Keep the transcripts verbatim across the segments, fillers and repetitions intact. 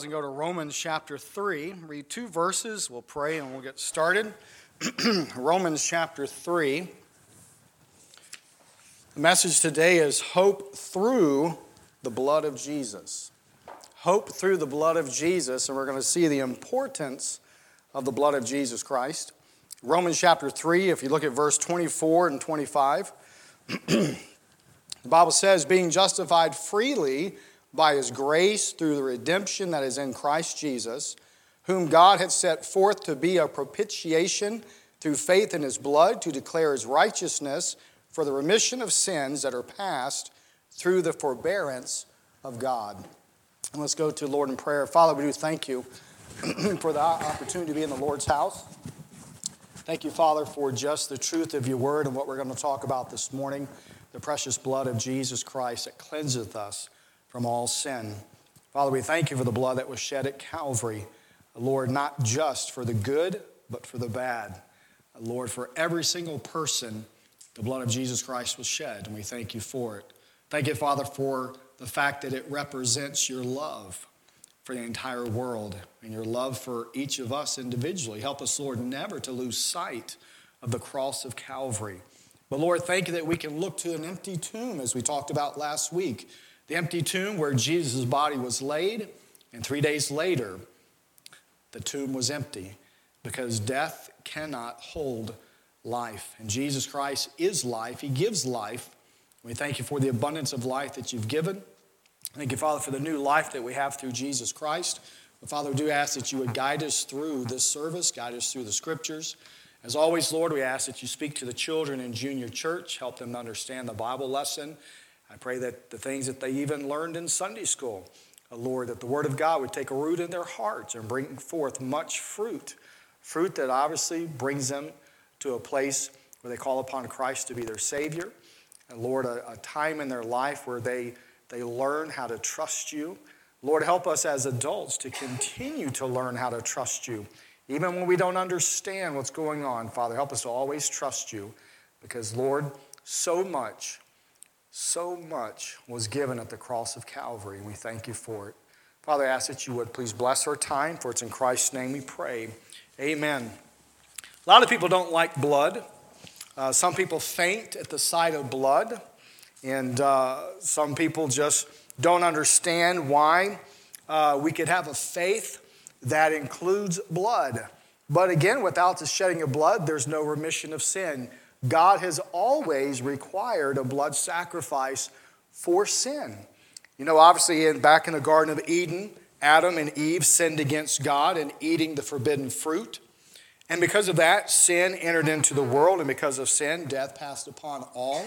And go to Romans chapter three, read two verses, we'll pray and we'll get started. Romans chapter three. The message today is hope through the blood of Jesus. Hope through the blood of Jesus, and we're going to see the importance of the blood of Jesus Christ. Romans chapter three, if you look at verse twenty-four and twenty-five, the Bible says, being justified freely by his grace through the redemption that is in Christ Jesus, whom God had set forth to be a propitiation through faith in his blood, to declare his righteousness for the remission of sins that are past through the forbearance of God. And let's go to the Lord in prayer. Father, we do thank you for the opportunity to be in the Lord's house. Thank you, Father, for just the truth of your word and what we're going to talk about this morning, the precious blood of Jesus Christ that cleanseth us from all sin. Father, we thank you for the blood that was shed at Calvary. Lord, not just for the good, but for the bad. Lord, for every single person, the blood of Jesus Christ was shed, and we thank you for it. Thank you, Father, for the fact that it represents your love for the entire world and your love for each of us individually. Help us, Lord, never to lose sight of the cross of Calvary. But Lord, thank you that we can look to an empty tomb, as we talked about last week. The empty tomb where Jesus' body was laid, and three days later, the tomb was empty because death cannot hold life. And Jesus Christ is life. He gives life. We thank you for the abundance of life that you've given. Thank you, Father, for the new life that we have through Jesus Christ. But Father, we do ask that you would guide us through this service, guide us through the scriptures. As always, Lord, we ask that you speak to the children in junior church, help them to understand the Bible lesson. I pray that the things that they even learned in Sunday school, uh, Lord, that the Word of God would take a root in their hearts and bring forth much fruit, fruit that obviously brings them to a place where they call upon Christ to be their Savior. And Lord, a, a time in their life where they, they learn how to trust you. Lord, help us as adults to continue to learn how to trust you. Even when we don't understand what's going on, Father, help us to always trust you because, Lord, so much So much was given at the cross of Calvary, and we thank you for it. Father, I ask that you would please bless our time, for it's in Christ's name we pray. Amen. A lot of people don't like blood. Uh, some people faint at the sight of blood, and uh, some people just don't understand why uh, we could have a faith that includes blood. But again, without the shedding of blood, there's no remission of sin. God has always required a blood sacrifice for sin. You know, obviously, in, back in the Garden of Eden, Adam and Eve sinned against God in eating the forbidden fruit. And because of that, sin entered into the world, and because of sin, death passed upon all.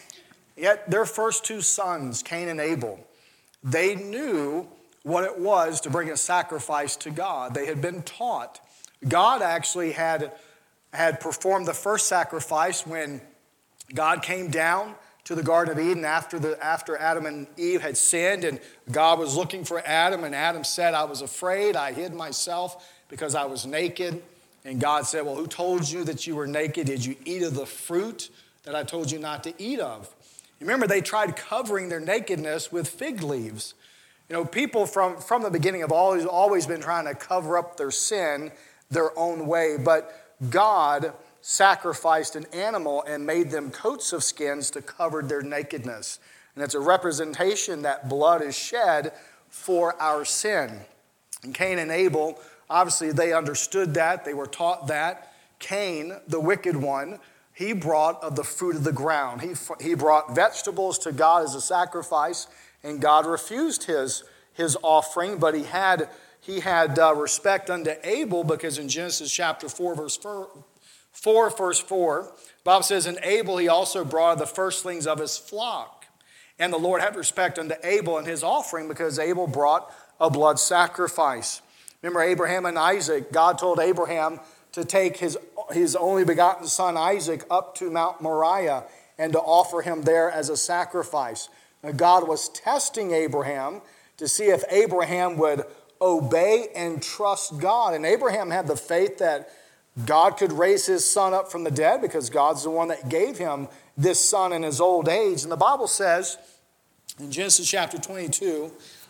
Yet their first two sons, Cain and Abel, they knew what it was to bring a sacrifice to God. They had been taught. God actually had had performed the first sacrifice when God came down to the Garden of Eden after, the, after Adam and Eve had sinned, and God was looking for Adam, and Adam said, I was afraid, I hid myself because I was naked. And God said, well, who told you that you were naked? Did you eat of the fruit that I told you not to eat of? Remember, they tried covering their nakedness with fig leaves. You know, people from, from the beginning have always, always been trying to cover up their sin their own way, but God sacrificed an animal and made them coats of skins to cover their nakedness. And it's a representation that blood is shed for our sin. And Cain and Abel, obviously they understood that. They were taught that. Cain, the wicked one, he brought of the fruit of the ground. He, he brought vegetables to God as a sacrifice, and God refused his, his offering, but he had He had uh, respect unto Abel because in Genesis chapter four, verse four, four, verse four, Bob says, in Abel he also brought the firstlings of his flock. And the Lord had respect unto Abel and his offering because Abel brought a blood sacrifice. Remember Abraham and Isaac, God told Abraham to take his, his only begotten son Isaac up to Mount Moriah and to offer him there as a sacrifice. Now, God was testing Abraham to see if Abraham would obey and trust God. And Abraham had the faith that God could raise his son up from the dead because God's the one that gave him this son in his old age. And the Bible says in Genesis chapter twenty-two,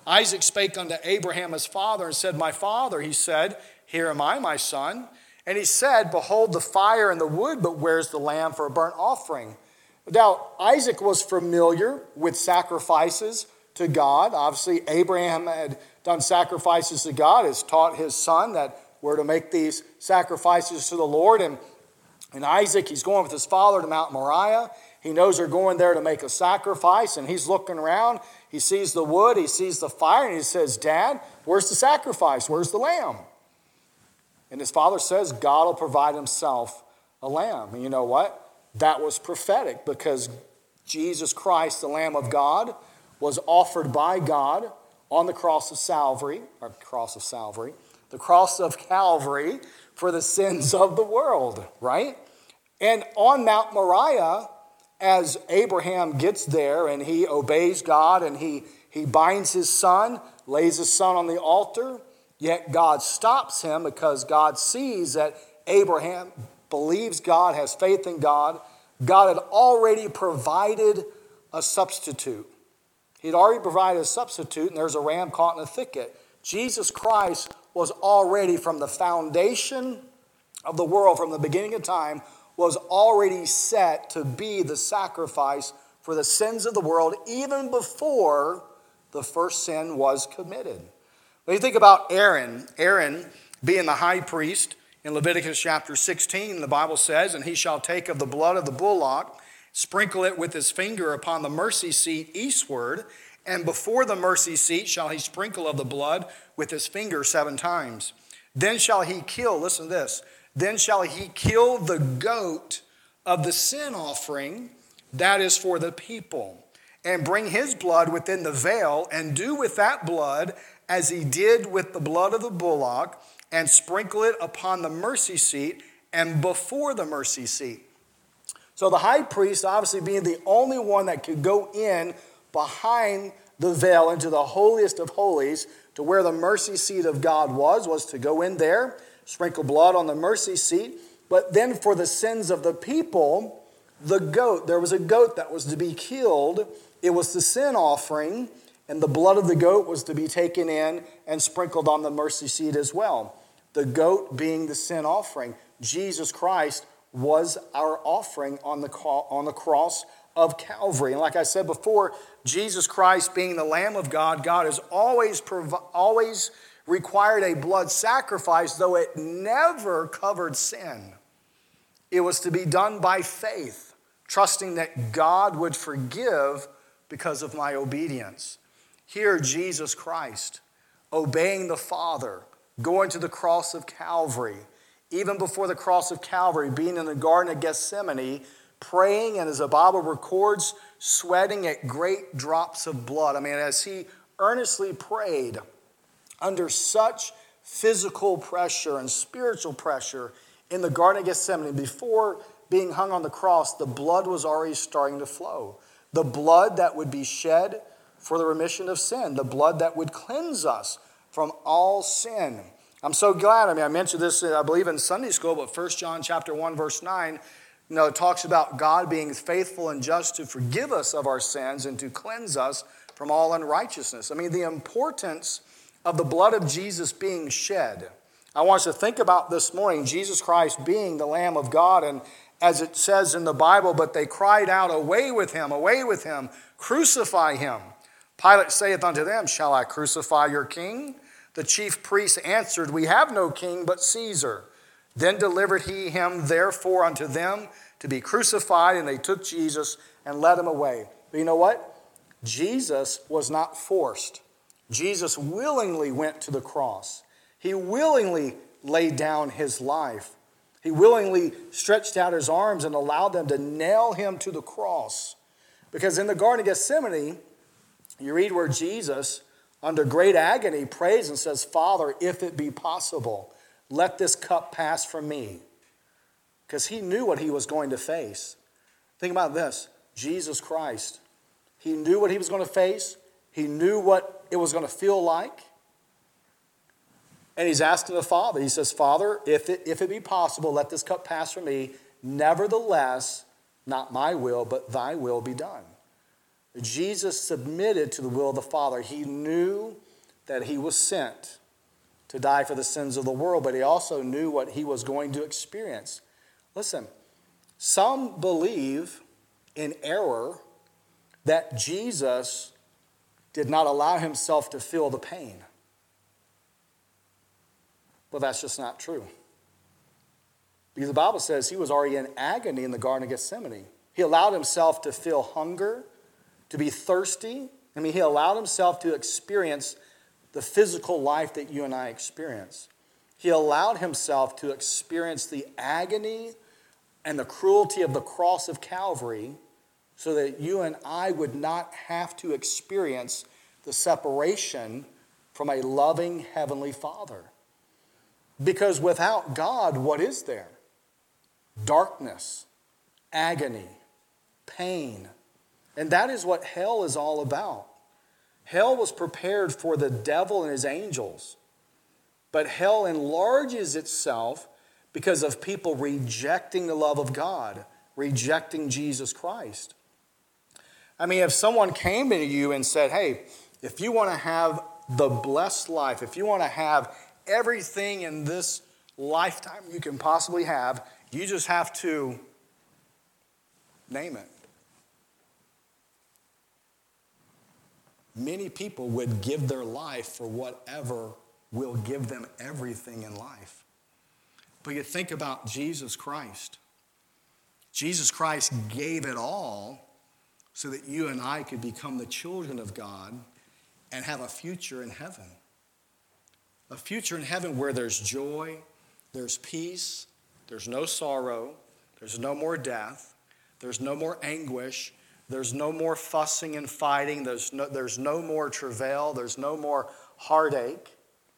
Isaac spake unto Abraham his father and said, My father, he said, Here am I, my son. And he said, Behold the fire and the wood, but where's the lamb for a burnt offering? Now, Isaac was familiar with sacrifices to God. Obviously, Abraham had done sacrifices to God, has taught his son that we're to make these sacrifices to the Lord. And, and Isaac, he's going with his father to Mount Moriah. He knows they're going there to make a sacrifice, and he's looking around. He sees the wood, he sees the fire, and he says, Dad, where's the sacrifice? Where's the lamb? And his father says, God will provide himself a lamb. And you know what? That was prophetic, because Jesus Christ, the Lamb of God, was offered by God on the cross of Calvary, or cross of Calvary, the cross of Calvary for the sins of the world, right? And on Mount Moriah, as Abraham gets there and he obeys God and he, he binds his son, lays his son on the altar, yet God stops him because God sees that Abraham believes God, has faith in God. God had already provided a substitute. He'd already provided a substitute, and there's a ram caught in a thicket. Jesus Christ was already, from the foundation of the world, from the beginning of time, was already set to be the sacrifice for the sins of the world, even before the first sin was committed. When you think about Aaron, Aaron being the high priest, in Leviticus chapter sixteen, the Bible says, And he shall take of the blood of the bullock, sprinkle it with his finger upon the mercy seat eastward, and before the mercy seat shall he sprinkle of the blood with his finger seven times. Then shall he kill, listen to this, then shall he kill the goat of the sin offering, that is for the people, and bring his blood within the veil, and do with that blood as he did with the blood of the bullock, and sprinkle it upon the mercy seat and before the mercy seat. So the high priest, obviously being the only one that could go in behind the veil into the holiest of holies, to where the mercy seat of God was, was to go in there, sprinkle blood on the mercy seat. But then for the sins of the people, the goat, there was a goat that was to be killed. It was the sin offering, and the blood of the goat was to be taken in and sprinkled on the mercy seat as well. The goat being the sin offering. Jesus Christ was our offering on the, on the cross of Calvary. And like I said before, Jesus Christ being the Lamb of God, God has always, provi- always required a blood sacrifice, though it never covered sin. It was to be done by faith, trusting that God would forgive because of my obedience. Here, Jesus Christ, obeying the Father, going to the cross of Calvary, even before the cross of Calvary, being in the Garden of Gethsemane, praying, and as the Bible records, sweating at great drops of blood. I mean, as he earnestly prayed under such physical pressure and spiritual pressure in the Garden of Gethsemane, before being hung on the cross, the blood was already starting to flow. The blood that would be shed for the remission of sin, the blood that would cleanse us from all sin. I'm so glad. I mean, I mentioned this, I believe, in Sunday school, but First John chapter one, verse nine, you know, it talks about God being faithful and just to forgive us of our sins and to cleanse us from all unrighteousness. I mean, the importance of the blood of Jesus being shed. I want us to think about this morning, Jesus Christ being the Lamb of God, and as it says in the Bible, but they cried out, Away with him, away with him, crucify him. Pilate saith unto them, Shall I crucify your king? The chief priests answered, We have no king but Caesar. Then delivered he him therefore unto them to be crucified, and they took Jesus and led him away. But you know what? Jesus was not forced. Jesus willingly went to the cross. He willingly laid down his life. He willingly stretched out his arms and allowed them to nail him to the cross. Because in the Garden of Gethsemane, you read where Jesus, under great agony, prays and says, Father, if it be possible, let this cup pass from me. Because he knew what he was going to face. Think about this. Jesus Christ. He knew what he was going to face. He knew what it was going to feel like. And he's asking the Father. He says, Father, if it, if it be possible, let this cup pass from me. Nevertheless, not my will, but thy will be done. Jesus submitted to the will of the Father. He knew that he was sent to die for the sins of the world, but he also knew what he was going to experience. Listen, some believe in error that Jesus did not allow himself to feel the pain. But that's just not true. Because the Bible says he was already in agony in the Garden of Gethsemane. He allowed himself to feel hunger, to be thirsty. I mean, he allowed himself to experience the physical life that you and I experience. He allowed himself to experience the agony and the cruelty of the cross of Calvary so that you and I would not have to experience the separation from a loving Heavenly Father. Because without God, what is there? Darkness, agony, pain. And that is what hell is all about. Hell was prepared for the devil and his angels. But hell enlarges itself because of people rejecting the love of God, rejecting Jesus Christ. I mean, if someone came to you and said, hey, if you want to have the blessed life, if you want to have everything in this lifetime you can possibly have, you just have to name it. Many people would give their life for whatever will give them everything in life. But you think about Jesus Christ. Jesus Christ gave it all so that you and I could become the children of God and have a future in heaven. A future in heaven where there's joy, there's peace, there's no sorrow, there's no more death, there's no more anguish, there's no more fussing and fighting, there's no, there's no more travail, there's no more heartache.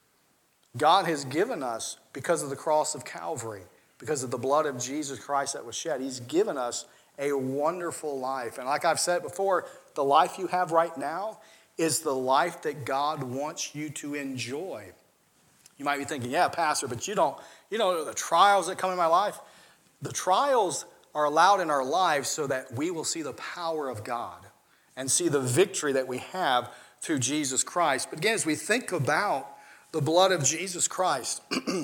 God has given us, because of the cross of Calvary, because of the blood of Jesus Christ that was shed, he's given us a wonderful life. And like I've said before, the life you have right now is the life that God wants you to enjoy. You might be thinking, yeah, Pastor, but you don't, you know the trials that come in my life. The trials are allowed in our lives so that we will see the power of God and see the victory that we have through Jesus Christ. But again, as we think about the blood of Jesus Christ,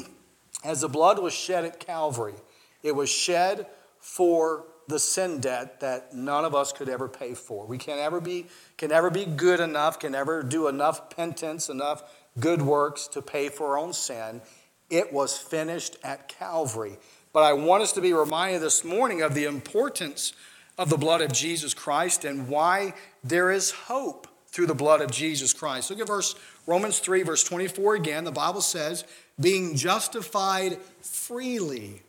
as the blood was shed at Calvary, it was shed for the sin debt that none of us could ever pay for. We can never be, can never be good enough, can never do enough penance, enough good works to pay for our own sin. It was finished at Calvary. But I want us to be reminded this morning of the importance of the blood of Jesus Christ and why there is hope through the blood of Jesus Christ. Look at verse Romans three, verse twenty-four again. The Bible says, being justified freely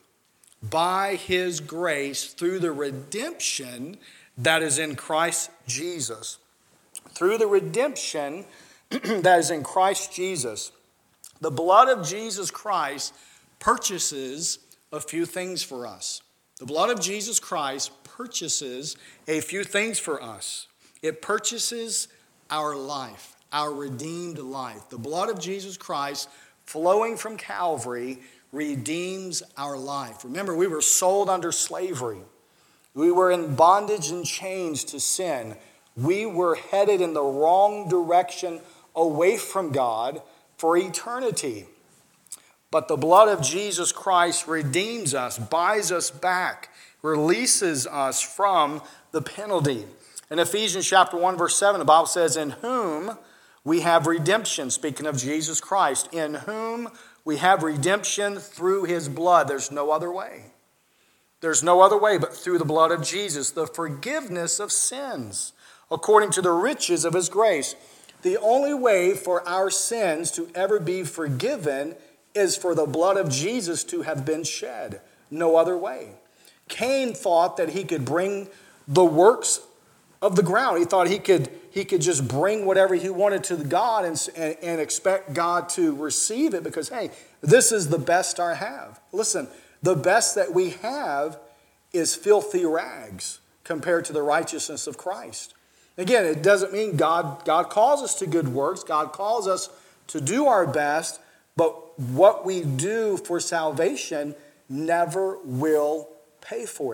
by his grace through the redemption that is in Christ Jesus. Through the redemption that is in Christ Jesus. The blood of Jesus Christ purchases a few things for us. The blood of Jesus Christ purchases a few things for us. It purchases our life, our redeemed life. The blood of Jesus Christ flowing from Calvary redeems our life. Remember, we were sold under slavery. We were in bondage and chains to sin. We were headed in the wrong direction away from God for eternity. But the blood of Jesus Christ redeems us, buys us back, releases us from the penalty. In Ephesians chapter one, verse seven, the Bible says, in whom we have redemption, speaking of Jesus Christ, in whom we have redemption through his blood. There's no other way. There's no other way but through the blood of Jesus, the forgiveness of sins, according to the riches of his grace. The only way for our sins to ever be forgiven is for the blood of Jesus to have been shed. No other way. Cain thought that he could bring the works of the ground. He thought he could, he could just bring whatever he wanted to God and, and, and expect God to receive it because, hey, this is the best I have. Listen, the best that we have is filthy rags compared to the righteousness of Christ. Again, it doesn't mean God, God calls us to good works. God calls us to do our best, but what we do for salvation never will pay for it.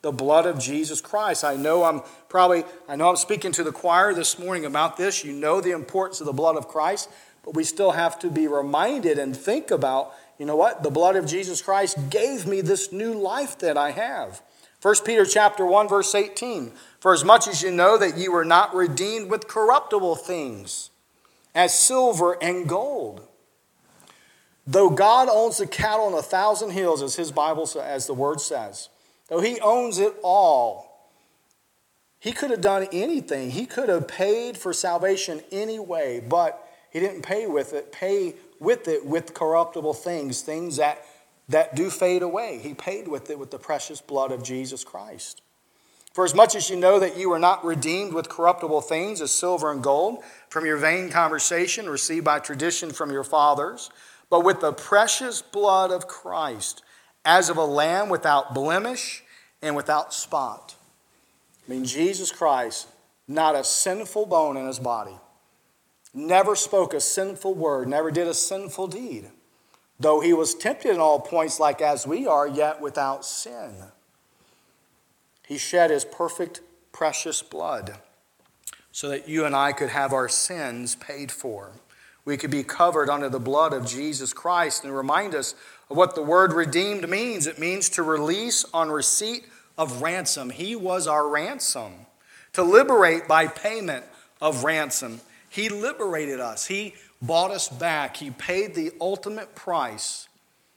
the blood of Jesus Christ. I know I'm probably, I know I'm speaking to the choir this morning about this. You know the importance of the blood of Christ, but we still have to be reminded and think about, you know what? The blood of Jesus Christ gave me this new life that I have. First Peter chapter one, verse eighteen. For as much as you know that you were not redeemed with corruptible things, as silver and gold, though God owns the cattle on a thousand hills, as his Bible, as the word says, though he owns it all, he could have done anything. He could have paid for salvation anyway, but he didn't pay with it, pay with it with corruptible things, things that, that do fade away. He paid with it with the precious blood of Jesus Christ. For as much as you know that you were not redeemed with corruptible things as silver and gold from your vain conversation received by tradition from your fathers, but with the precious blood of Christ, as of a lamb without blemish and without spot. I mean, Jesus Christ, not a sinful bone in his body, never spoke a sinful word, never did a sinful deed, though he was tempted in all points like as we are, yet without sin. He shed his perfect, precious blood so that you and I could have our sins paid for. We could be covered under the blood of Jesus Christ, and remind us of what the word redeemed means. It means to release on receipt of ransom. He was our ransom. To liberate by payment of ransom. He liberated us. He bought us back. He paid the ultimate price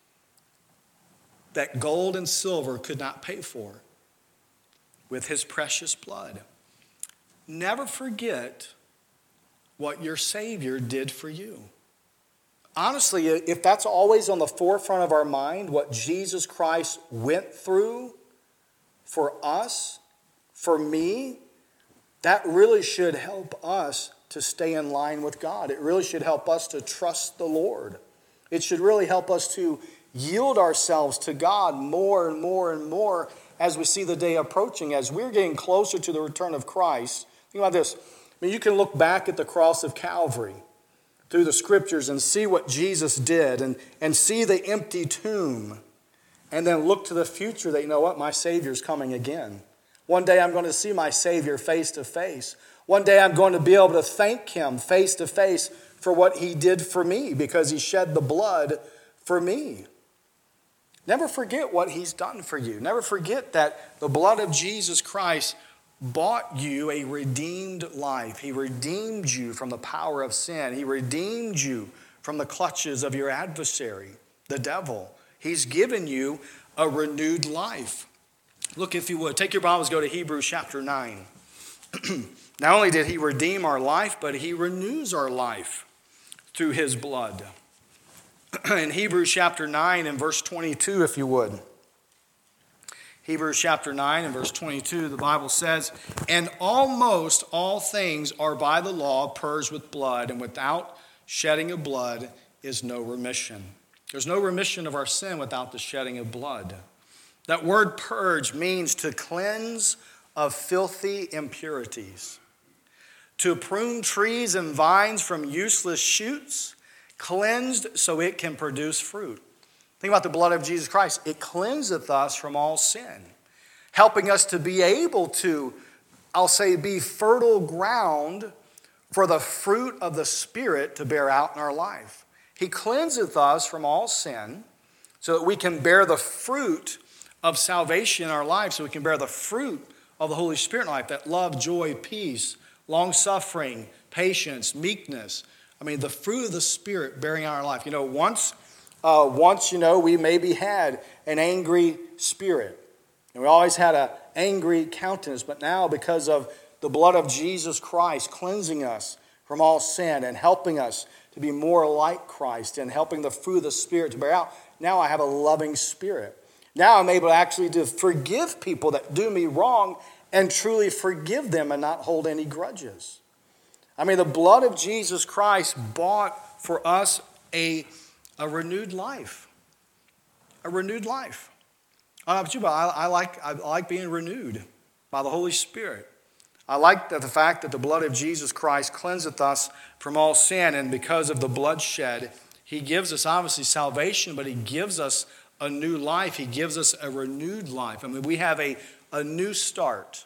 that gold and silver could not pay for with his precious blood. Never forget what your Savior did for you. Honestly, if that's always on the forefront of our mind, what Jesus Christ went through for us, for me, that really should help us to stay in line with God. It really should help us to trust the Lord. It should really help us to yield ourselves to God more and more and more as we see the day approaching, as we're getting closer to the return of Christ. Think about this. I mean, you can look back at the cross of Calvary through the scriptures and see what Jesus did, and, and see the empty tomb, and then look to the future that, you know what, my Savior's coming again. One day I'm going to see my Savior face to face. One day I'm going to be able to thank him face to face for what he did for me, because he shed the blood for me. Never forget what he's done for you. Never forget that the blood of Jesus Christ bought you a redeemed life. He redeemed you from the power of sin. He redeemed you from the clutches of your adversary, the devil. He's given you a renewed life. Look, if you would, take your Bibles, go to Hebrews chapter nine. Not only did he redeem our life, but he renews our life through his blood. In Hebrews chapter nine and verse twenty-two, if you would. Hebrews chapter nine and verse twenty-two, the Bible says, and almost all things are by the law purged with blood, and without shedding of blood is no remission. There's no remission of our sin without the shedding of blood. That word purge means to cleanse of filthy impurities. To prune trees and vines from useless shoots, cleansed so it can produce fruit. Think about the blood of Jesus Christ. It cleanseth us from all sin, helping us to be able to, I'll say, be fertile ground for the fruit of the Spirit to bear out in our life. He cleanseth us from all sin so that we can bear the fruit of salvation in our life, so we can bear the fruit of the Holy Spirit in life, that love, joy, peace, long-suffering, patience, meekness. I mean, the fruit of the Spirit bearing out in our life. You know, once... Uh, once, you know, we maybe had an angry spirit. And we always had an angry countenance. But now, because of the blood of Jesus Christ cleansing us from all sin and helping us to be more like Christ and helping the fruit of the Spirit to bear out, now I have a loving spirit. Now I'm able actually to forgive people that do me wrong and truly forgive them and not hold any grudges. I mean, the blood of Jesus Christ bought for us a A renewed life. A renewed life. I don't know about you, but I, I, like, I like being renewed by the Holy Spirit. I like the, the fact that the blood of Jesus Christ cleanseth us from all sin, and because of the bloodshed, he gives us obviously salvation, but he gives us a new life. He gives us a renewed life. I mean, we have a a new start.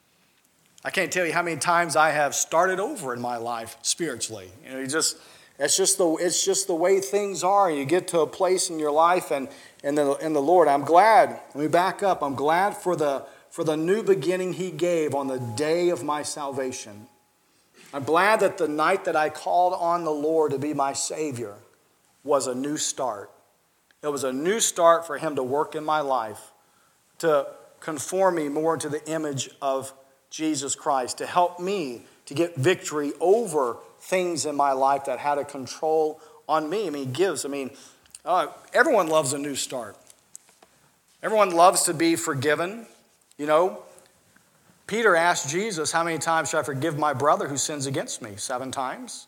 I can't tell you how many times I have started over in my life spiritually. You know, you just it's just the it's just the way things are. You get to a place in your life and in the in the Lord. I'm glad. Let me back up. I'm glad for the for the new beginning He gave on the day of my salvation. I'm glad that the night that I called on the Lord to be my Savior was a new start. It was a new start for Him to work in my life, to conform me more to the image of Jesus Christ, to help me to get victory over things in my life that had a control on me. I mean, He gives. I mean, uh, everyone loves a new start. Everyone loves to be forgiven. You know, Peter asked Jesus, how many times should I forgive my brother who sins against me? Seven times?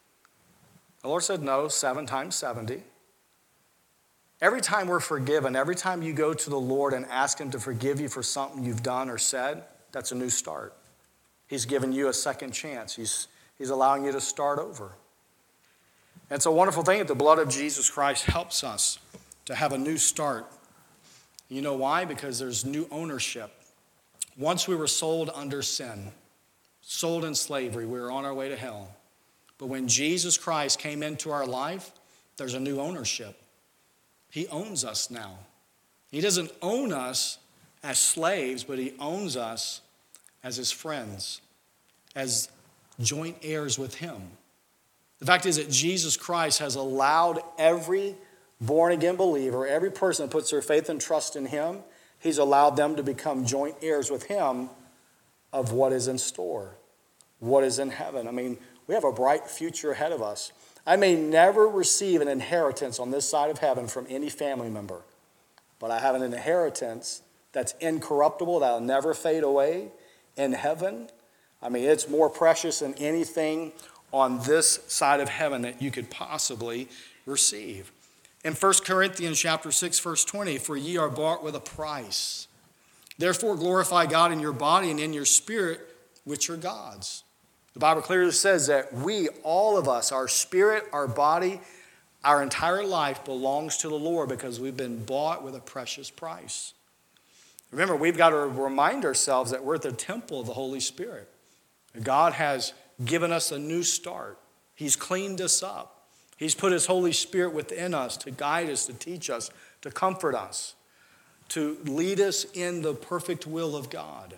The Lord said no, seven times seventy. Every time we're forgiven, every time you go to the Lord and ask Him to forgive you for something you've done or said, that's a new start. He's given you a second chance. He's, he's allowing you to start over. And it's a wonderful thing that the blood of Jesus Christ helps us to have a new start. You know why? Because there's new ownership. Once we were sold under sin, sold in slavery, we were on our way to hell. But when Jesus Christ came into our life, there's a new ownership. He owns us now. He doesn't own us as slaves, but He owns us as His friends, as joint heirs with Him. The fact is that Jesus Christ has allowed every born-again believer, every person that puts their faith and trust in Him, He's allowed them to become joint heirs with Him of what is in store, what is in heaven. I mean, we have a bright future ahead of us. I may never receive an inheritance on this side of heaven from any family member, but I have an inheritance that's incorruptible, that'll never fade away in heaven. I mean, it's more precious than anything on this side of heaven that you could possibly receive. In First Corinthians chapter six, verse twenty, for ye are bought with a price. Therefore glorify God in your body and in your spirit, which are God's. The Bible clearly says that we, all of us, our spirit, our body, our entire life belongs to the Lord because we've been bought with a precious price. Remember, we've got to remind ourselves that we're the temple of the Holy Spirit. God has given us a new start. He's cleaned us up. He's put His Holy Spirit within us to guide us, to teach us, to comfort us, to lead us in the perfect will of God.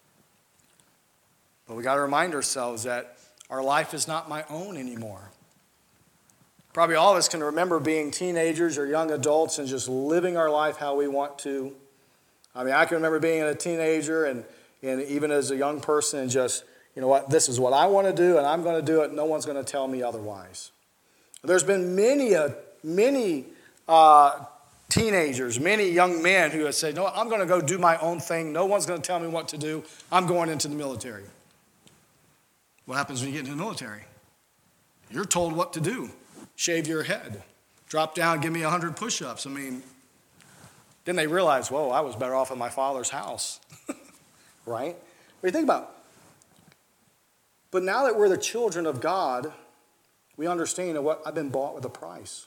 But we got to remind ourselves that our life is not my own anymore. Probably all of us can remember being teenagers or young adults and just living our life how we want to. I mean, I can remember being a teenager and, and even as a young person and just, you know what, this is what I want to do and I'm going to do it. No one's going to tell me otherwise. There's been many, uh, many uh, teenagers, many young men who have said, no, I'm going to go do my own thing. No one's going to tell me what to do. I'm going into the military. What happens when you get into the military? You're told what to do. Shave your head. Drop down, give me one hundred push-ups. I mean, then they realize, whoa, I was better off in my father's house. Right? What do you think about? But now that we're the children of God, we understand that what I've been bought with a price.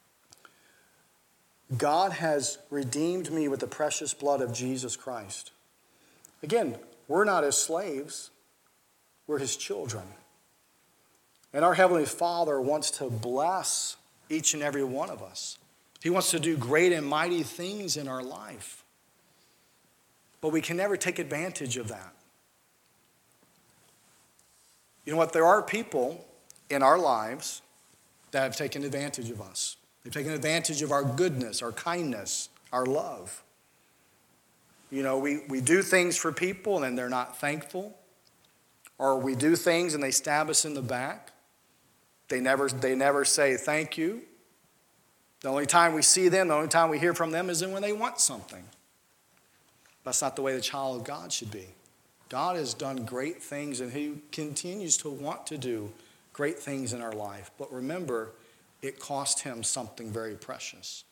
God has redeemed me with the precious blood of Jesus Christ. Again, we're not His slaves. We're His children. And our Heavenly Father wants to bless each and every one of us. He wants to do great and mighty things in our life. But we can never take advantage of that. You know what? There are people in our lives that have taken advantage of us. They've taken advantage of our goodness, our kindness, our love. You know, we, we do things for people and they're not thankful. Or we do things and they stab us in the back. They never, they never say thank you. The only time we see them, the only time we hear from them is when they want something. That's not the way the child of God should be. God has done great things and He continues to want to do great things in our life. But remember, it cost Him something very precious.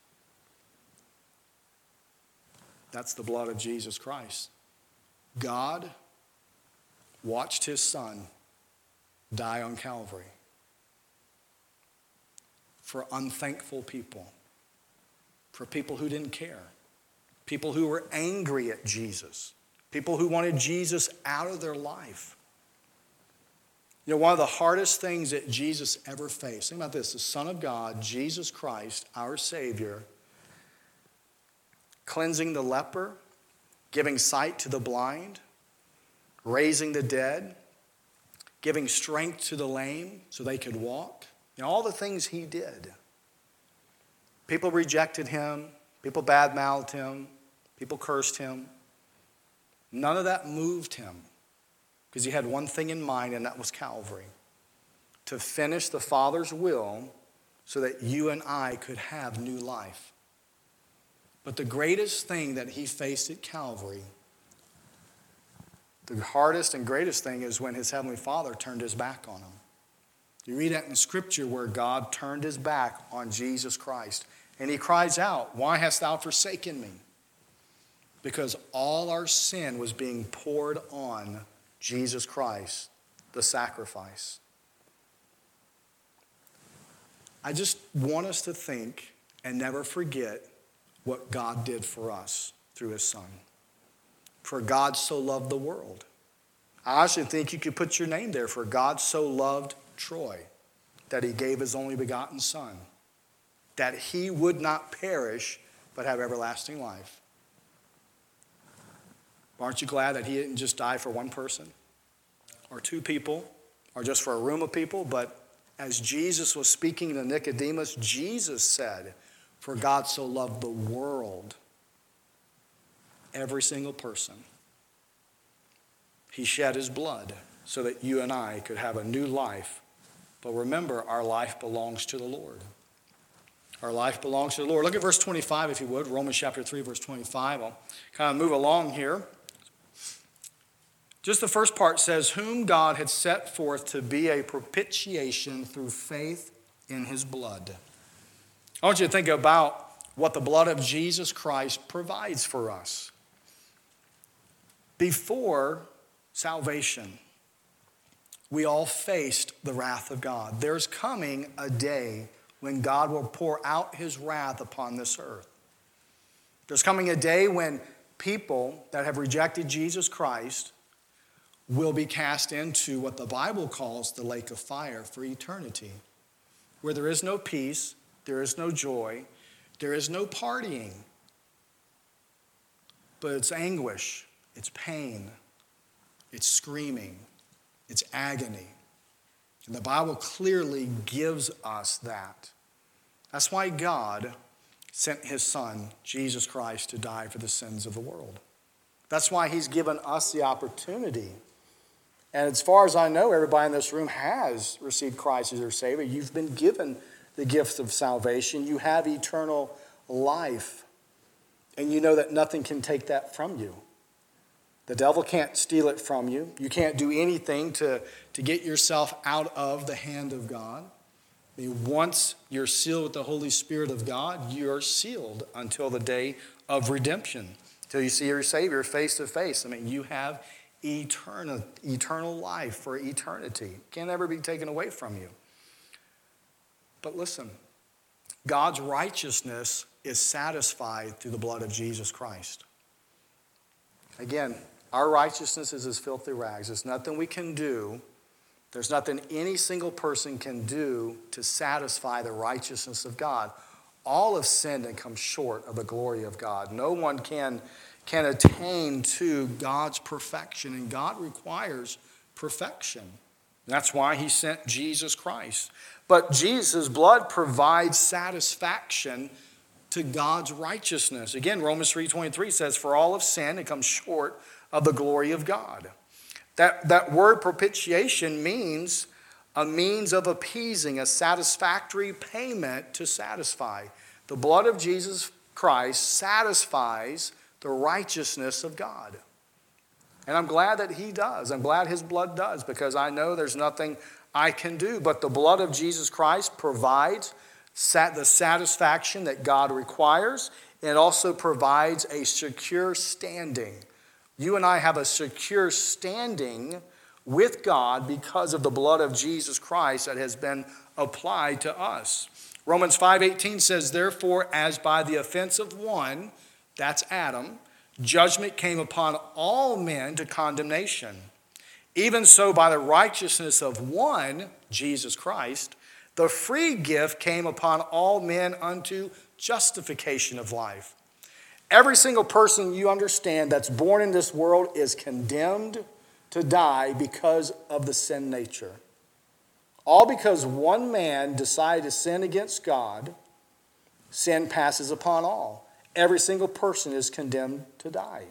That's the blood of Jesus Christ. God watched His Son die on Calvary for unthankful people, for people who didn't care, people who were angry at Jesus, People who wanted Jesus out of their life. You know, one of the hardest things that Jesus ever faced, think about this, the Son of God, Jesus Christ, our Savior, cleansing the leper, giving sight to the blind, raising the dead, giving strength to the lame so they could walk. You know, all the things he did. People rejected him. People badmouthed him. People cursed him. None of that moved him because he had one thing in mind, and that was Calvary. To finish the Father's will so that you and I could have new life. But the greatest thing that he faced at Calvary, the hardest and greatest thing, is when his heavenly Father turned his back on him. You read that in Scripture where God turned his back on Jesus Christ. And he cries out, "Why hast thou forsaken me?" Because all our sin was being poured on Jesus Christ, the sacrifice. I just want us to think and never forget what God did for us through his Son. For God so loved the world. I actually think you could put your name there. For God so loved Troy that he gave his only begotten Son, that he would not perish but have everlasting life. Aren't you glad that he didn't just die for one person or two people or just for a room of people? But as Jesus was speaking to Nicodemus, Jesus said, "For God so loved the world," every single person. He shed his blood so that you and I could have a new life. But remember, our life belongs to the Lord. Our life belongs to the Lord. Look at verse twenty-five, if you would. Romans chapter three, verse twenty-five. I'll kind of move along here. Just the first part says, whom God had set forth to be a propitiation through faith in his blood. I want you to think about what the blood of Jesus Christ provides for us. Before salvation, we all faced the wrath of God. There's coming a day when God will pour out his wrath upon this earth. There's coming a day when people that have rejected Jesus Christ will be cast into what the Bible calls the lake of fire for eternity, where there is no peace, there is no joy, there is no partying, but it's anguish, it's pain, it's screaming, it's agony. And the Bible clearly gives us that. That's why God sent his Son, Jesus Christ, to die for the sins of the world. That's why he's given us the opportunity. And as far as I know, everybody in this room has received Christ as their Savior. You've been given the gift of salvation. You have eternal life. And you know that nothing can take that from you. The devil can't steal it from you. You can't do anything to, to get yourself out of the hand of God. I mean, once you're sealed with the Holy Spirit of God, you're sealed until the day of redemption, until you see your Savior face to face. I mean, you have eternal, eternal life for eternity. It can't ever be taken away from you. But listen, God's righteousness is satisfied through the blood of Jesus Christ. Again, our righteousness is as filthy rags. There's nothing we can do. There's nothing any single person can do to satisfy the righteousness of God. All have sinned and come short of the glory of God. No one can, can attain to God's perfection, and God requires perfection. That's why he sent Jesus Christ. But Jesus' blood provides satisfaction to God's righteousness. Again, Romans three twenty-three says, for all have sinned and come short of the glory of God. That, that word propitiation means a means of appeasing, a satisfactory payment to satisfy. The blood of Jesus Christ satisfies the righteousness of God. And I'm glad that he does. I'm glad his blood does, because I know there's nothing I can do. But the blood of Jesus Christ provides the satisfaction that God requires. It also provides a secure standing. You and I have a secure standing with God because of the blood of Jesus Christ that has been applied to us. Romans five eighteen says, therefore, as by the offense of one, that's Adam, judgment came upon all men to condemnation. Even so, by the righteousness of one, Jesus Christ, the free gift came upon all men unto justification of life. Every single person, you understand, that's born in this world is condemned to die because of the sin nature. All because one man decided to sin against God, sin passes upon all. Every single person is condemned to die.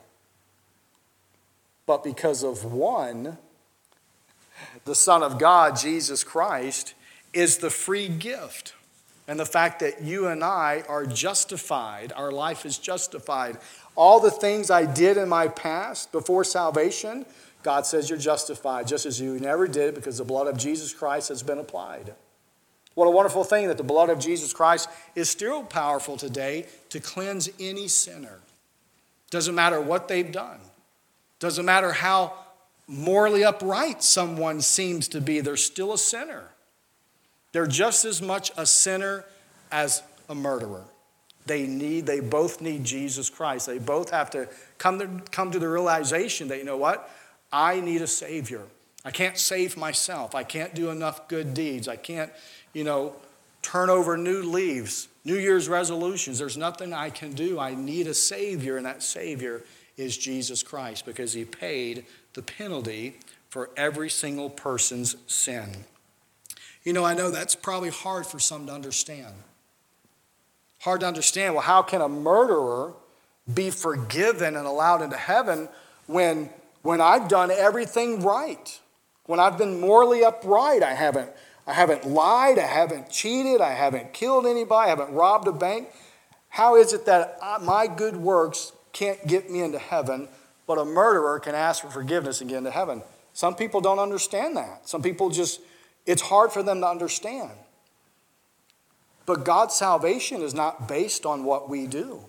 But because of one, the Son of God, Jesus Christ, is the free gift. And the fact that you and I are justified, our life is justified. All the things I did in my past before salvation, God says you're justified, just as you never did, because the blood of Jesus Christ has been applied. What a wonderful thing that the blood of Jesus Christ is still powerful today to cleanse any sinner. Doesn't matter what they've done. Doesn't matter how morally upright someone seems to be, they're still a sinner. They're just as much a sinner as a murderer. They need, they both need Jesus Christ. They both have to come to, come to the realization that, you know what? I need a Savior. I can't save myself. I can't do enough good deeds. I can't, you know, turn over new leaves, New Year's resolutions. There's nothing I can do. I need a Savior, and that Savior is Jesus Christ because he paid the penalty for every single person's sin. You know, I know that's probably hard for some to understand. Hard to understand. Well, how can a murderer be forgiven and allowed into heaven when, when I've done everything right? When I've been morally upright, I haven't, I haven't lied, I haven't cheated, I haven't killed anybody, I haven't robbed a bank. How is it that I, my good works can't get me into heaven, but a murderer can ask for forgiveness and get into heaven? Some people don't understand that. Some people just, it's hard for them to understand. But God's salvation is not based on what we do.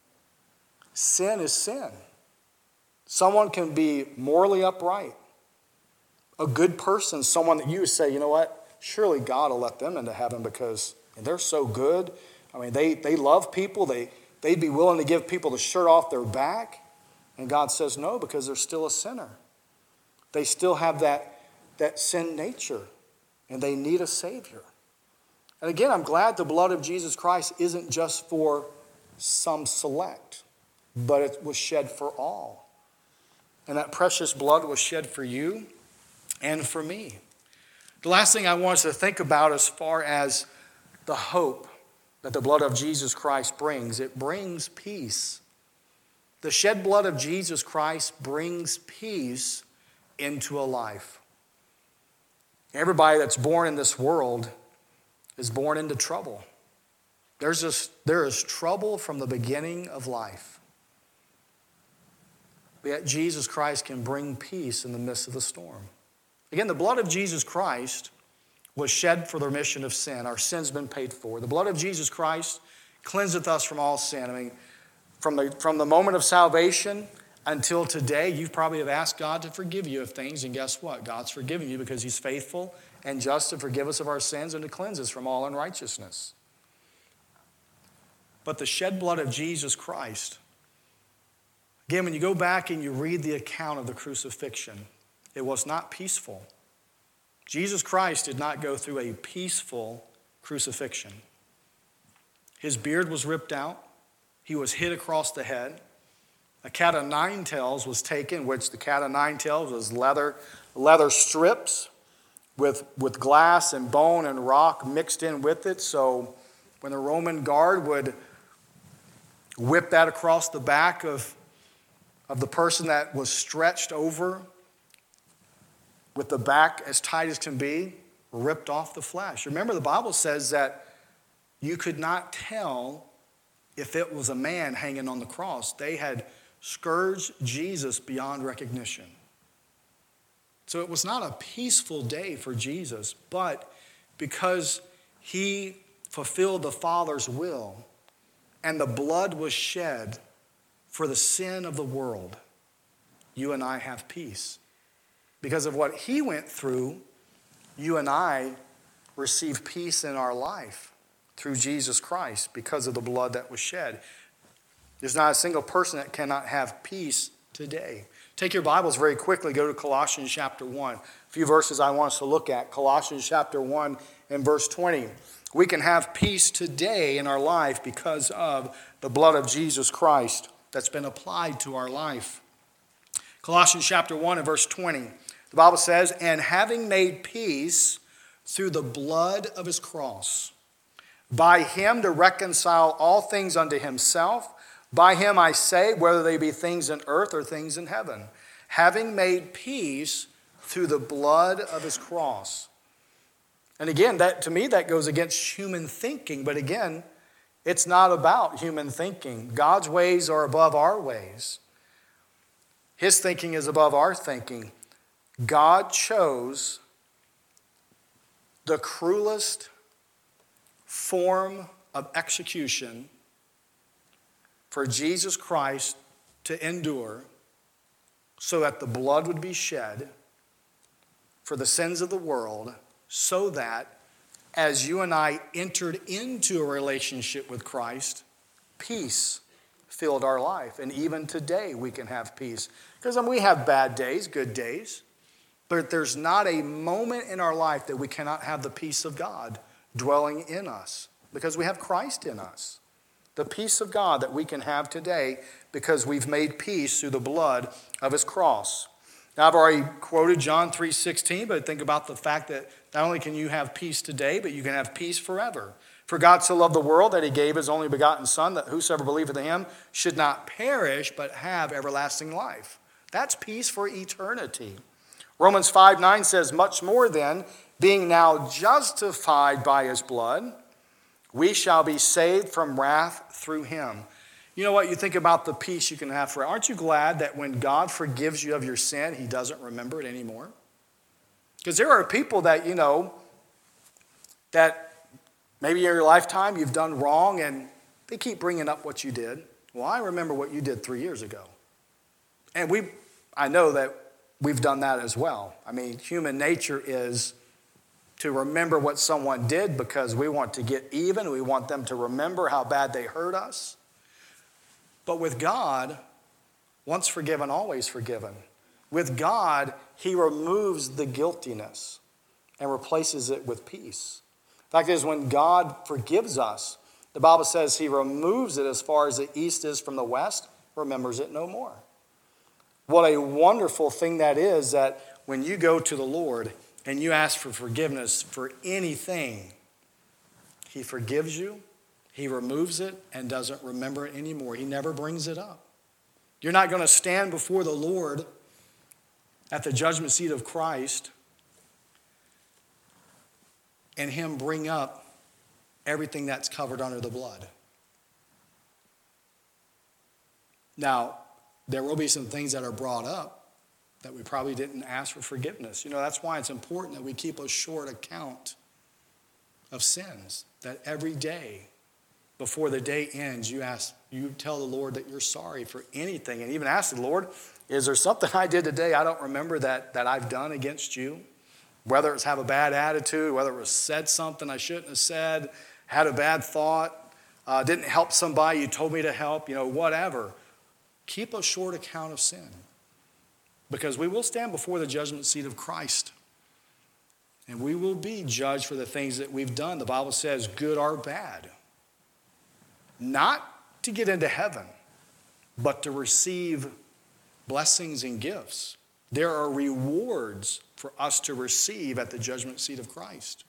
Sin is sin. Someone can be morally upright, a good person, someone that you say, you know what, surely God will let them into heaven because they're so good. I mean, they, they love people. They, they'd be willing to give people the shirt off their back. And God says no, because they're still a sinner. They still have that, that sin nature, and they need a Savior. And again, I'm glad the blood of Jesus Christ isn't just for some select, but it was shed for all. And that precious blood was shed for you and for me. The last thing I want us to think about as far as the hope that the blood of Jesus Christ brings, it brings peace. The shed blood of Jesus Christ brings peace into a life. Everybody that's born in this world is born into trouble. There's just, there is trouble from the beginning of life. But yet Jesus Christ can bring peace in the midst of the storm. Again, the blood of Jesus Christ was shed for the remission of sin. Our sin's been paid for. The blood of Jesus Christ cleanseth us from all sin. I mean, from the, from the moment of salvation until today, you probably have asked God to forgive you of things, and guess what? God's forgiven you because he's faithful and just to forgive us of our sins and to cleanse us from all unrighteousness. But the shed blood of Jesus Christ, again, when you go back and you read the account of the crucifixion, it was not peaceful. Jesus Christ did not go through a peaceful crucifixion. His beard was ripped out. He was hit across the head. A cat of nine tails was taken, which the cat of nine tails was leather, leather strips with, with glass and bone and rock mixed in with it. So when the Roman guard would whip that across the back of, of the person that was stretched over with the back as tight as can be, ripped off the flesh. Remember, the Bible says that you could not tell if it was a man hanging on the cross. They had scourged Jesus beyond recognition. So it was not a peaceful day for Jesus, but because he fulfilled the Father's will and the blood was shed for the sin of the world, you and I have peace. Because of what he went through, you and I receive peace in our life through Jesus Christ because of the blood that was shed. There's not a single person that cannot have peace today. Take your Bibles very quickly. Go to Colossians chapter one. A few verses I want us to look at. Colossians chapter one and verse twenty. We can have peace today in our life because of the blood of Jesus Christ that's been applied to our life. Colossians chapter one and verse twenty. The Bible says, "And having made peace through the blood of his cross, by him to reconcile all things unto himself. By him I say, whether they be things in earth or things in heaven, having made peace through the blood of his cross." And again, that to me, that goes against human thinking. But again, it's not about human thinking. God's ways are above our ways. His thinking is above our thinking. God chose the cruelest form of execution for Jesus Christ to endure so that the blood would be shed for the sins of the world, so that as you and I entered into a relationship with Christ, peace filled our life. And even today we can have peace. Because I mean, we have bad days, good days, but there's not a moment in our life that we cannot have the peace of God dwelling in us, because we have Christ in us. The peace of God that we can have today because we've made peace through the blood of his cross. Now, I've already quoted John three sixteen, but think about the fact that not only can you have peace today, but you can have peace forever. For God so loved the world that he gave his only begotten Son, that whosoever believeth in him should not perish, but have everlasting life. That's peace for eternity. Romans five nine says, "Much more then, being now justified by his blood, we shall be saved from wrath through him." You know what? You think about the peace you can have for. Aren't you glad that when God forgives you of your sin, he doesn't remember it anymore? Because there are people that, you know, that maybe in your lifetime you've done wrong and they keep bringing up what you did. Well, I remember what you did three years ago. And we, I know that we've done that as well. I mean, human nature is to remember what someone did because we want to get even. We want them to remember how bad they hurt us. But with God, once forgiven, always forgiven. With God, he removes the guiltiness and replaces it with peace. The fact is, when God forgives us, the Bible says he removes it as far as the east is from the west, remembers it no more. What a wonderful thing that is, that when you go to the Lord and you ask for forgiveness for anything, he forgives you, he removes it, and doesn't remember it anymore. He never brings it up. You're not going to stand before the Lord at the judgment seat of Christ and him bring up everything that's covered under the blood. Now, there will be some things that are brought up that we probably didn't ask for forgiveness. You know, that's why it's important that we keep a short account of sins, that every day before the day ends, you ask, you tell the Lord that you're sorry for anything, and even ask the Lord, is there something I did today I don't remember that, that I've done against you? Whether it's have a bad attitude, whether it was said something I shouldn't have said, had a bad thought, uh, didn't help somebody you told me to help, you know, whatever. Keep a short account of sin, because we will stand before the judgment seat of Christ, and we will be judged for the things that we've done. The Bible says good or bad. Not to get into heaven, but to receive blessings and gifts. There are rewards for us to receive at the judgment seat of Christ.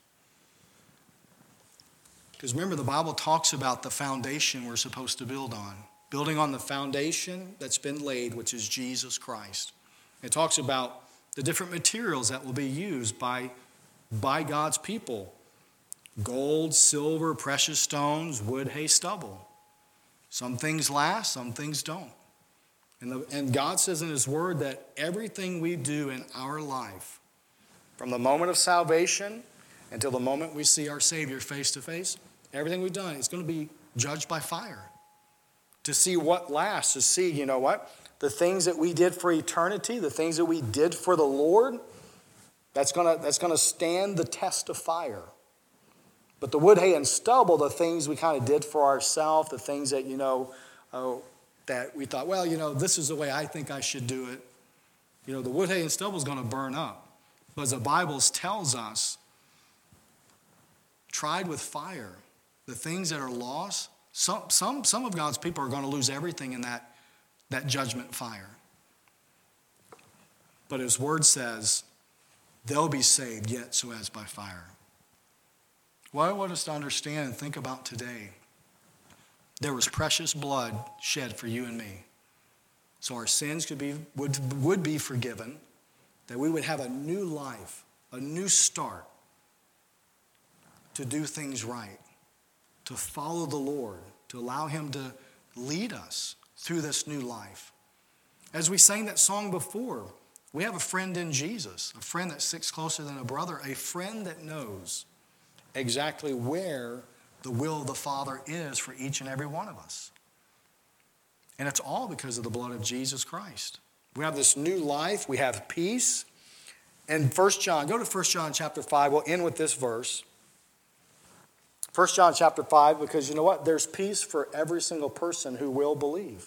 Because remember, the Bible talks about the foundation we're supposed to build on. Building on the foundation that's been laid, which is Jesus Christ. It talks about the different materials that will be used by, by God's people. Gold, silver, precious stones, wood, hay, stubble. Some things last, some things don't. And, the, and God says in his word that everything we do in our life, from the moment of salvation until the moment we see our Savior face to face, everything we've done is going to be judged by fire. To see what lasts, to see, you know what, the things that we did for eternity, the things that we did for the Lord, that's going to, that's going to stand the test of fire. But the wood, hay, and stubble, the things we kind of did for ourselves, the things that, you know, uh, that we thought, well, you know, this is the way I think I should do it. You know, the wood, hay, and stubble is going to burn up. But as the Bible tells us, tried with fire, the things that are lost, some, some, some of God's people are going to lose everything in that, that judgment fire. But his word says, they'll be saved yet so as by fire. What I want us to understand and think about today, there was precious blood shed for you and me. So our sins could be, would, would be forgiven, that we would have a new life, a new start to do things right, to follow the Lord, to allow him to lead us through this new life. As we sang that song before, we have a friend in Jesus, a friend that sticks closer than a brother, a friend that knows exactly where the will of the Father is for each and every one of us. And it's all because of the blood of Jesus Christ. We have this new life. We have peace. And First John, go to First John chapter five. We'll end with this verse. First John chapter five, because you know what? There's peace for every single person who will believe.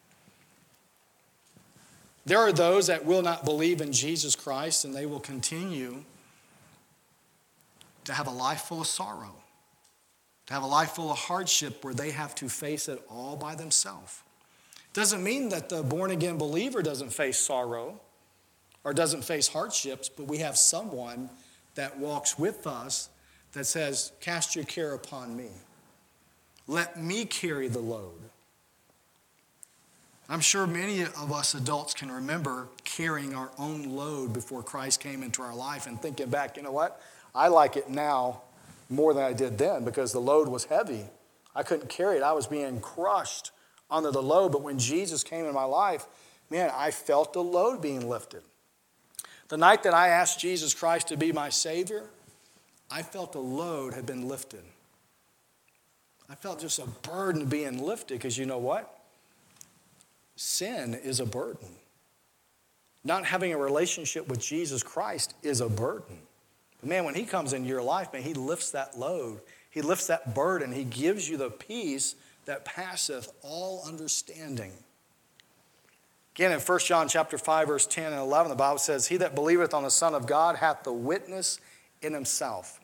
There are those that will not believe in Jesus Christ, and they will continue to have a life full of sorrow, to have a life full of hardship where they have to face it all by themselves. Doesn't mean that the born-again believer doesn't face sorrow or doesn't face hardships, but we have someone that walks with us that says, cast your care upon me. Let me carry the load. I'm sure many of us adults can remember carrying our own load before Christ came into our life and thinking back, you know what? I like it now more than I did then because the load was heavy. I couldn't carry it. I was being crushed under the load. But when Jesus came into my life, man, I felt the load being lifted. The night that I asked Jesus Christ to be my Savior, I felt the load had been lifted. I felt just a burden being lifted because you know what? Sin is a burden. Not having a relationship with Jesus Christ is a burden. But man, when he comes into your life, man, he lifts that load. He lifts that burden. He gives you the peace that passeth all understanding. Again, in First John chapter five, verse ten and eleven, the Bible says, he that believeth on the Son of God hath the witness in himself.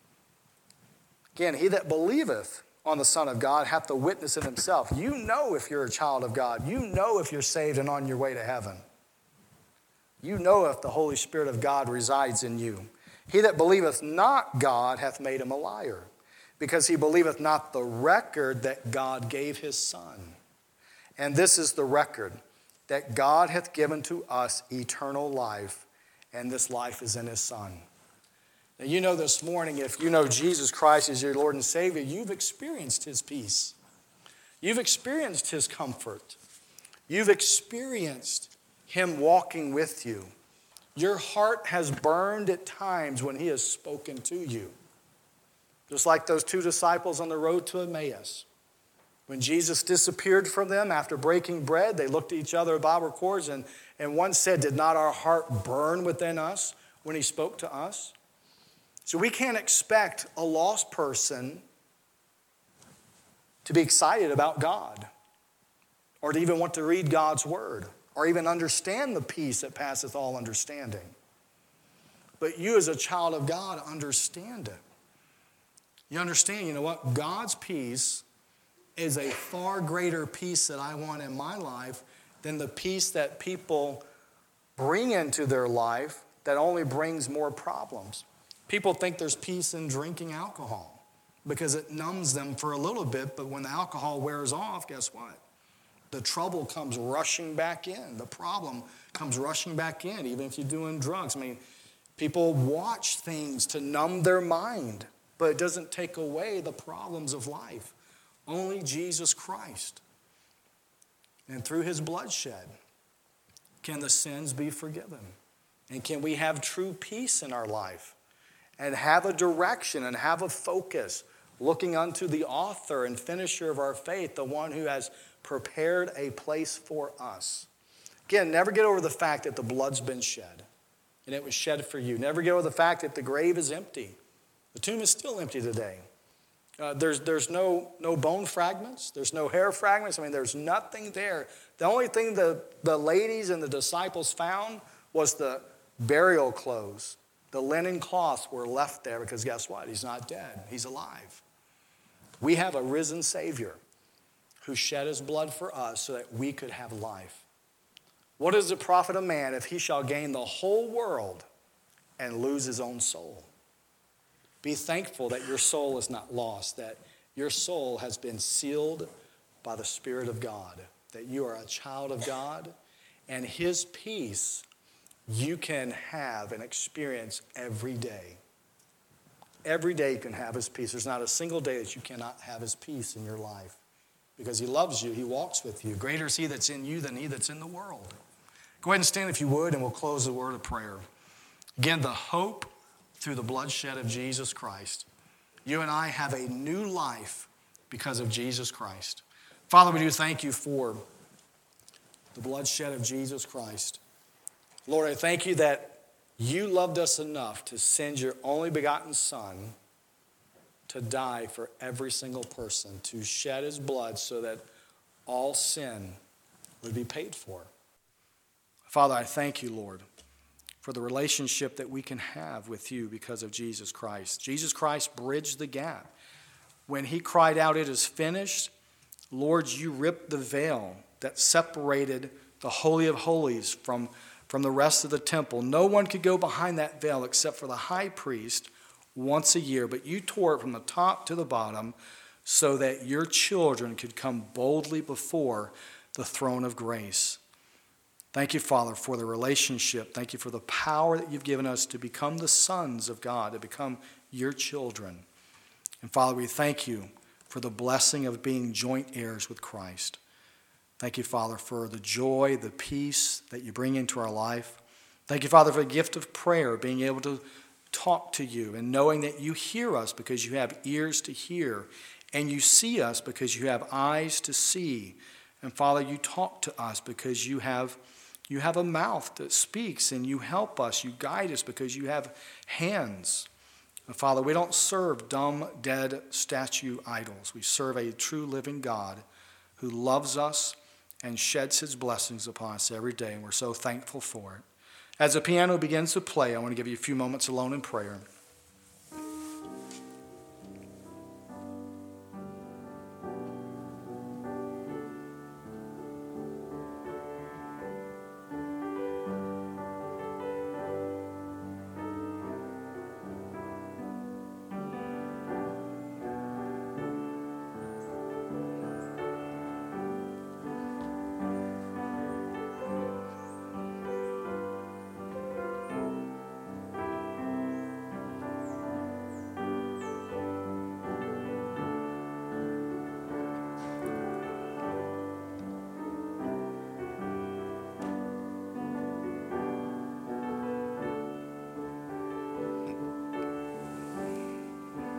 Again, he that believeth on the Son of God hath the witness in himself. You know if you're a child of God. You know if you're saved and on your way to heaven. You know if the Holy Spirit of God resides in you. He that believeth not God hath made him a liar, because he believeth not the record that God gave his Son. And this is the record, that God hath given to us eternal life, and this life is in his Son. Now, you know this morning, if you know Jesus Christ as your Lord and Savior, you've experienced his peace. You've experienced his comfort. You've experienced him walking with you. Your heart has burned at times when he has spoken to you. Just like those two disciples on the road to Emmaus. When Jesus disappeared from them after breaking bread, they looked at each other, the Bible records, and, and one said, did not our heart burn within us when he spoke to us? So we can't expect a lost person to be excited about God or to even want to read God's word or even understand the peace that passeth all understanding. But you as a child of God understand it. You understand, you know what? God's peace is a far greater peace that I want in my life than the peace that people bring into their life that only brings more problems. People think there's peace in drinking alcohol because it numbs them for a little bit, but when the alcohol wears off, guess what? The trouble comes rushing back in. The problem comes rushing back in, even if you're doing drugs. I mean, people watch things to numb their mind, but it doesn't take away the problems of life. Only Jesus Christ. And through his bloodshed, can the sins be forgiven? And can we have true peace in our life? And have a direction and have a focus, looking unto the author and finisher of our faith, the one who has prepared a place for us. Again, never get over the fact that the blood's been shed, and it was shed for you. Never get over the fact that the grave is empty. The tomb is still empty today. Uh, there's there's no, no bone fragments. There's no hair fragments. I mean, there's nothing there. The only thing the, the ladies and the disciples found was the burial clothes. The linen cloths were left there because guess what? He's not dead. He's alive. We have a risen Savior who shed his blood for us so that we could have life. What is the profit of man if he shall gain the whole world and lose his own soul? Be thankful that your soul is not lost, that your soul has been sealed by the Spirit of God, that you are a child of God, and his peace you can have and experience every day. Every day you can have his peace. There's not a single day that you cannot have his peace in your life because he loves you. He walks with you. Greater is he that's in you than he that's in the world. Go ahead and stand if you would, and we'll close the word of prayer. Again, the hope through the bloodshed of Jesus Christ. You and I have a new life because of Jesus Christ. Father, we do thank you for the bloodshed of Jesus Christ. Lord, I thank you that you loved us enough to send your only begotten Son to die for every single person, to shed his blood so that all sin would be paid for. Father, I thank you, Lord, for the relationship that we can have with you because of Jesus Christ. Jesus Christ bridged the gap. When he cried out, "It is finished," Lord, you ripped the veil that separated the Holy of Holies from, from the rest of the temple. No one could go behind that veil except for the high priest once a year, but you tore it from the top to the bottom so that your children could come boldly before the throne of grace. Thank you, Father, for the relationship. Thank you for the power that you've given us to become the sons of God, to become your children. And Father, we thank you for the blessing of being joint heirs with Christ. Thank you, Father, for the joy, the peace that you bring into our life. Thank you, Father, for the gift of prayer, being able to talk to you and knowing that you hear us because you have ears to hear, and you see us because you have eyes to see. And Father, you talk to us because you have You have a mouth that speaks, and you help us. You guide us because you have hands. And Father, we don't serve dumb, dead statue idols. We serve a true living God who loves us and sheds his blessings upon us every day, and we're so thankful for it. As the piano begins to play, I want to give you a few moments alone in prayer.